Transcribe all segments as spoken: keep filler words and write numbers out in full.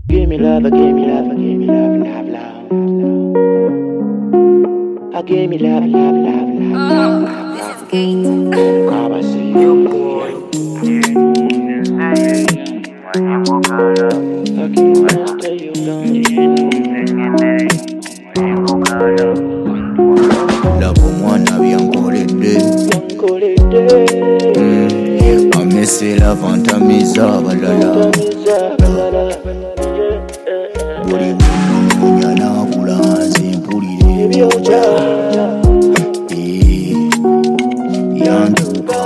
Give me love, give me love, give me love, love, love, love. Give me love, love, love, love, love, love. This is Gate. Come and see you, boy. I can't tell you down. Love mwana byankoledde amesera fantamiza abalala buli bunyunya nakula nze mpulira ebyoja yantuka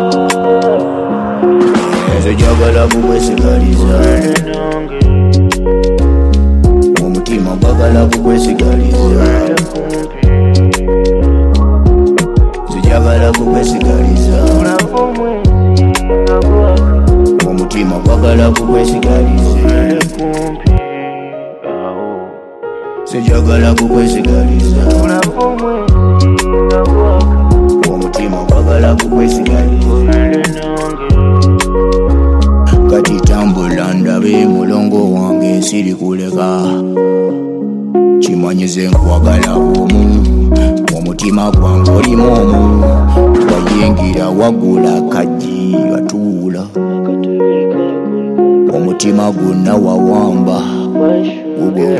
nze njagala kukwesigaliza omutima gwagala kukwesigaliza njagala kukwesigaliza omutima gwagala kukwesigaliza sijagala kukwesigaliza omutima gwagala kukwesigaliza kati tambula ndabe mulongo wange siri kuleka kimanyize nkwagala bwomu omutima gwange olimu omu wayingira wagula kaji watuula omutima gwonna wawamba gugo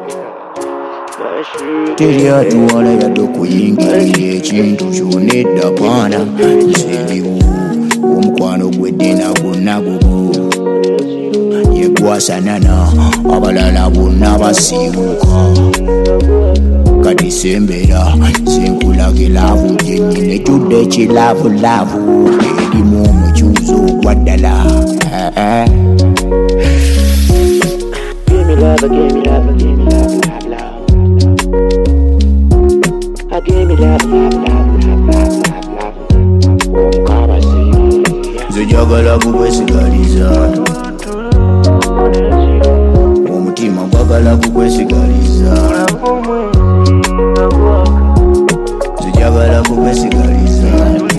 teri atuwala yadde okuyingirira ekintu kyonna edda paana nzendiwo omukwano gw'eddena gwonna gugo yegwasanana abalala bonna basiibuka kati sembera senkulaga laavu gyennyini ejjudde ekilaavu-laavu erimu omukyuzo ogwa ddala. Give me love, give me love, give me love, love, love. Give me love, love, love, love, love, love, love. Come and see you. Nze njagala kukwesigaliza omutima gwagala kukwesigaliza nze njagala kukwesigaliza